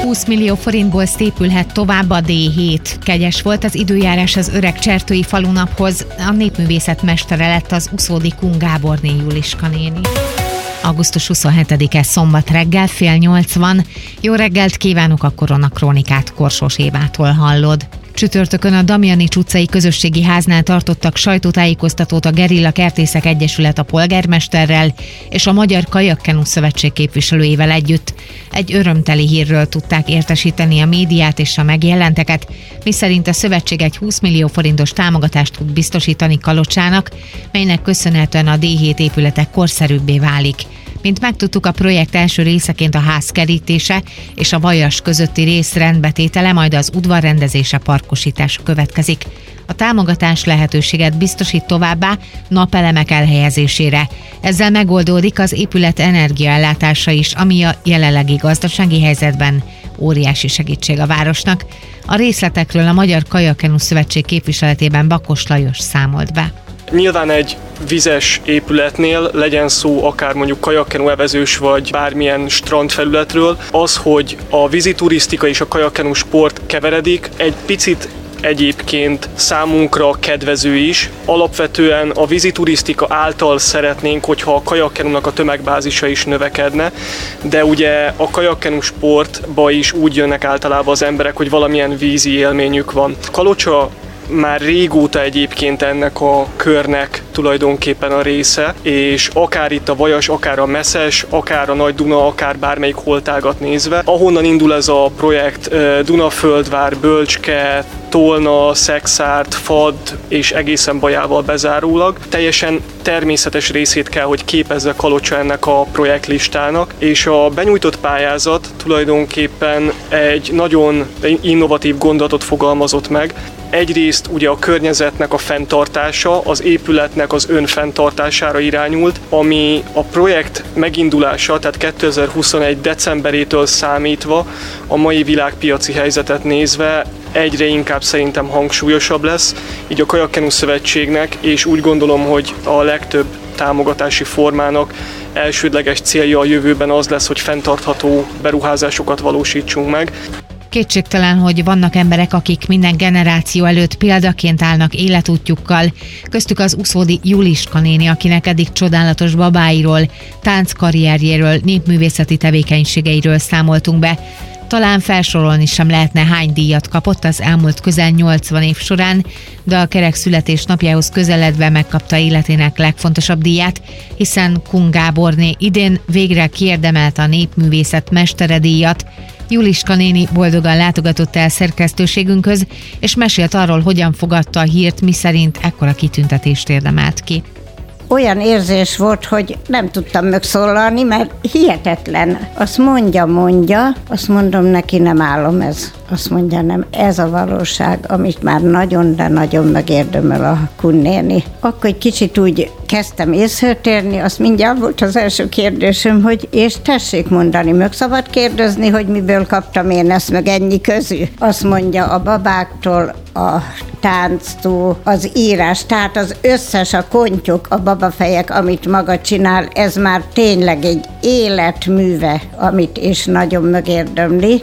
20 millió forintból szépülhet tovább a D7. Kegyes volt az időjárás az öreg csertői falunaphoz. A népművészet mestere lett az uszódi Kun Gáborné Juliska néni. Augusztus 27-e szombat reggel 7:30 van. Jó reggelt kívánok, a Koronakrónikát Korsós Évától hallod. Csütörtökön a Damjanics utcai közösségi háznál tartottak sajtótájékoztatót a Gerilla Kertészek Egyesület a polgármesterrel és a Magyar Kajakkenu Szövetség képviselőivel együtt. Egy örömteli hírről tudták értesíteni a médiát és a megjelenteket, miszerint a szövetség egy 20 millió forintos támogatást tud biztosítani Kalocsának, melynek köszönhetően a D7 épületek korszerűbbé válik. Mint megtudtuk, a projekt első részeként a ház kerítése és a vajas közötti rész rendbetétele, majd az udvar rendezése, parkosítása következik. A támogatás lehetőséget biztosít továbbá napelemek elhelyezésére. Ezzel megoldódik az épület energiaellátása is, ami a jelenlegi gazdasági helyzetben óriási segítség a városnak. A részletekről a Magyar Kajakkenu Szövetség képviseletében Bakos Lajos számolt be. Nyilván egy vizes épületnél, legyen szó akár mondjuk kajakkenu evezős vagy bármilyen strandfelületről, az, hogy a víziturisztika és a kajakkenu sport keveredik, egy picit egyébként számunkra kedvező is. Alapvetően a víziturisztika által szeretnénk, hogyha a kajakkenunak a tömegbázisa is növekedne, de ugye a kajakkenu sportba is úgy jönnek általában az emberek, hogy valamilyen vízi élményük van. Kalocsa már régóta egyébként ennek a körnek tulajdonképpen a része, és akár itt a Vajas, akár a Meszes, akár a Nagy Duna, akár bármelyik holtágat nézve, ahonnan indul ez a projekt, Dunaföldvár, Bölcske, Tolna, Szexárd, Fad és egészen Bajával bezárólag. Teljesen természetes részét kell, hogy képezze Kalocsa ennek a projektlistának, és a benyújtott pályázat tulajdonképpen egy nagyon innovatív gondolatot fogalmazott meg. Egyrészt ugye a környezetnek a fenntartása, az épületnek az önfenntartására irányult, ami a projekt megindulása, tehát 2021. decemberétől számítva, a mai világpiaci helyzetet nézve egyre inkább szerintem hangsúlyosabb lesz, így a Kajakkenu Szövetségnek, és úgy gondolom, hogy a legtöbb támogatási formának elsődleges célja a jövőben az lesz, hogy fenntartható beruházásokat valósítsunk meg. Kétségtelen, hogy vannak emberek, akik minden generáció előtt példaként állnak életútjukkal, köztük az uszódi Juliska néni, akinek eddig csodálatos babáiról, tánckarrierjéről, népművészeti tevékenységeiről számoltunk be. Talán felsorolni sem lehetne, hány díjat kapott az elmúlt közel 80 év során, de a kerek születésnapjához közeledve megkapta életének legfontosabb díját, hiszen Kun Gáborné idén végre kiérdemelte a népművészet mestere díjat. Juliska néni boldogan látogatott el szerkesztőségünkhöz, és mesélt arról, hogyan fogadta a hírt, miszerint ekkora kitüntetést érdemelt ki. Olyan érzés volt, hogy nem tudtam megszólalni, mert hihetetlen. Azt mondja, azt mondom neki, nem állom ez. Azt mondja, nem, ez a valóság, amit már nagyon, de nagyon megérdemel a Kun néni. Akkor egy kicsit úgy kezdtem észre térni, azt mindjárt volt az első kérdésem, hogy és tessék mondani, meg szabad kérdezni, hogy miből kaptam én ezt, meg ennyi közű. Azt mondja, a babáktól, a tánctól, az írás, tehát az összes, a kontyok, a babafejek, amit maga csinál, ez már tényleg egy életműve, amit is nagyon megérdemli.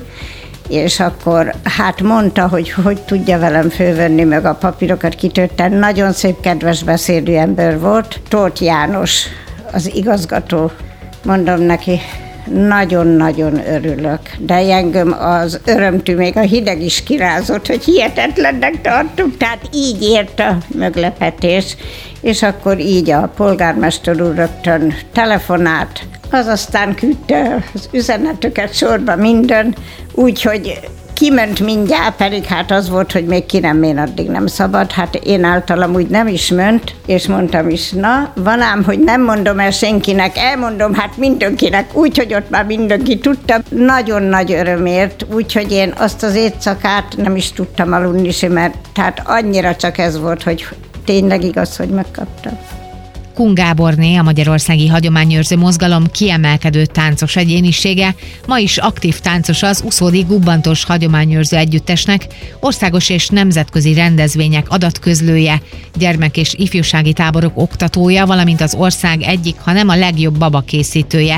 És akkor hát mondta, hogy tudja velem fölvenni, meg a papírokat kitörten. Nagyon szép, kedves beszédű ember volt. Tóth János, az igazgató. Mondom neki, nagyon-nagyon örülök, de engem az örömtű, még a hideg is kirázott, hogy hihetetlennek tartunk, tehát így ért a meglepetés, és akkor így a polgármester úr rögtön telefonált, az aztán küldte az üzeneteket sorba minden, úgyhogy kiment mindjárt, pedig hát az volt, hogy még ki nem, én addig nem szabad. Hát én általam úgy nem is ment, és mondtam is, na, van ám, hogy nem mondom el senkinek, elmondom hát mindenkinek, úgyhogy ott már mindenki tudta. Nagyon nagy örömért, úgyhogy én azt az éjszakát nem is tudtam aludni sem, mert tehát annyira csak ez volt, hogy tényleg igaz, hogy megkaptam. Kun Gáborné, a Magyarországi Hagyományőrző Mozgalom kiemelkedő táncos egyénisége, ma is aktív táncosa az uszódi Gubbantós Hagyományőrző Együttesnek, országos és nemzetközi rendezvények adatközlője, gyermek- és ifjúsági táborok oktatója, valamint az ország egyik, ha nem a legjobb babakészítője.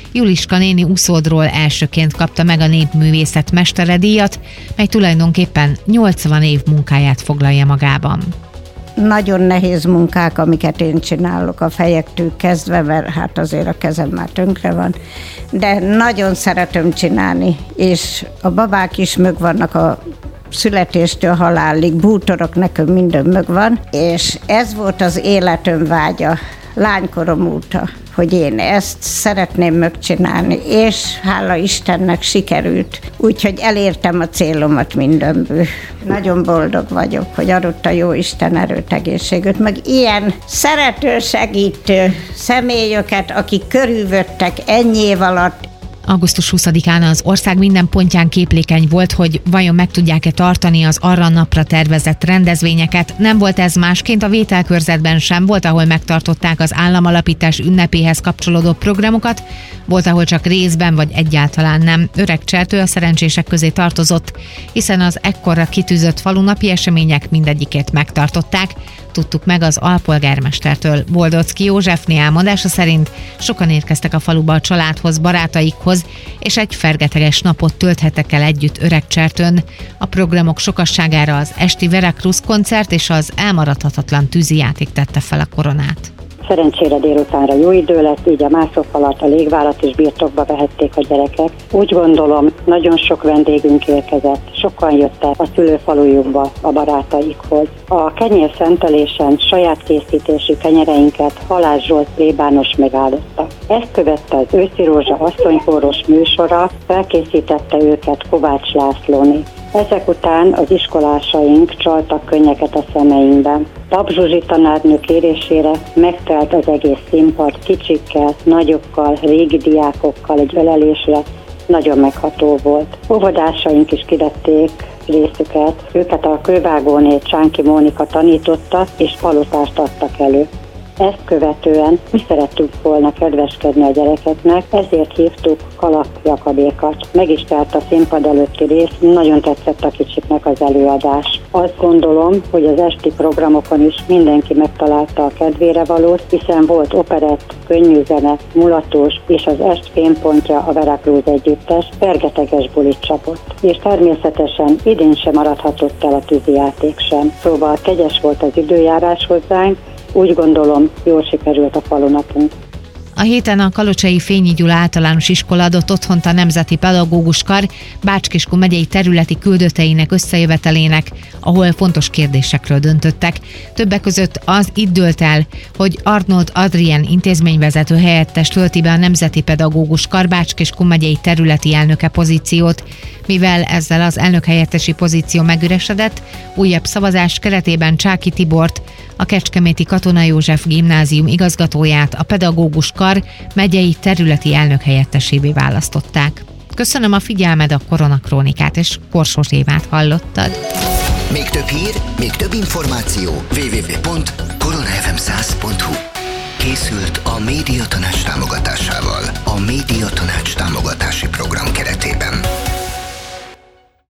Juliska néni Uszódról elsőként kapta meg a népművészet mesteredíjat, mely tulajdonképpen 80 év munkáját foglalja magában. Nagyon nehéz munkák, amiket én csinálok a fejektől kezdve, mert hát azért a kezem már tönkre van, de nagyon szeretem csinálni, és a babák is megvannak a születéstől halálig, bútorok, nekem minden megvan, és ez volt az életem vágya, lánykorom óta, hogy én ezt szeretném megcsinálni, és hála Istennek sikerült, úgyhogy elértem a célomat mindenből. Nagyon boldog vagyok, hogy adott a jó Isten erőt, egészséget, meg ilyen szerető, segítő személyeket, akik körülvöttek ennyi év alatt. Augusztus 20-án az ország minden pontján képlékeny volt, hogy vajon meg tudják-e tartani az arra napra tervezett rendezvényeket. Nem volt ez másként, a vételkörzetben sem volt, ahol megtartották az államalapítás ünnepéhez kapcsolódó programokat, volt, ahol csak részben vagy egyáltalán nem. Öregcsertő a szerencsések közé tartozott, hiszen az ekkorra kitűzött falunapi események mindegyikét megtartották. Tudtuk meg az alpolgármestertől. Boldocki Józsefné elmondása szerint sokan érkeztek a faluba a családhoz, barátaikhoz, és egy fergeteges napot tölthettek el együtt Öregcsertőn. A programok sokasságára az esti Veracruz koncert és az elmaradhatatlan tűzijáték tette fel a koronát. Szerencsére délutánra jó idő lett, így a mászófalat, a légvárat is birtokba vehették a gyerekek. Úgy gondolom, nagyon sok vendégünk érkezett, sokan jöttek a szülőfalujukba a barátaikhoz. A kenyérszentelésen saját készítésű kenyereinket Halász Zsolt plébános megáldotta. Ezt követte az Őszi Rózsa asszonykóros műsora, felkészítette őket Kovács Lászlóné. Ezek után az iskolásaink csaltak könnyeket a szemeinkben. Pap Zsuzsi tanárnő kérésére megtelt az egész színpad kicsikkel, nagyokkal, régi diákokkal egy ölelésre, nagyon megható volt. Óvodásaink is kivették részüket, őket a kővágóné Csánki Mónika tanította, és palotást adtak elő. Ezt követően mi szerettünk volna kedveskedni a gyerekeknek, ezért hívtuk kalapjakabékat. Meg is telt a színpad előtti rész, nagyon tetszett a kicsiknek az előadás. Azt gondolom, hogy az esti programokon is mindenki megtalálta a kedvére valót, hiszen volt operett, könnyű zene, mulatós, és az est fénypontja a Veracruz együttes fergeteges bulit csapott. És természetesen idén sem maradhatott el a tűzijáték sem. Szóval kegyes volt az időjárás hozzánk, úgy gondolom, jól sikerült a falunapunk. A héten a Kalocsai Fényi Gyula Általános Iskola adott otthont a Nemzeti Pedagógus Kar Bács-Kiskun megyei területi küldötteinek összejövetelének, ahol fontos kérdésekről döntöttek. Többek között az itt dőlt el, hogy Arnold Adrien intézményvezető helyettes tölti be a Nemzeti Pedagógus Kar Bács-Kiskun megyei területi elnöke pozíciót. Mivel ezzel az elnökhelyettesi pozíció megüresedett, újabb szavazás keretében Csáky Tibort, a Kecskeméti Katona József Gimnázium igazgatóját, a Pedagógus Kar megyei területi elnökhelyettesévé választották. Köszönöm a figyelmed, a Koronakrónikát, és Korsós Évát hallottad. Még több hír, még több információ www.koronafm.hu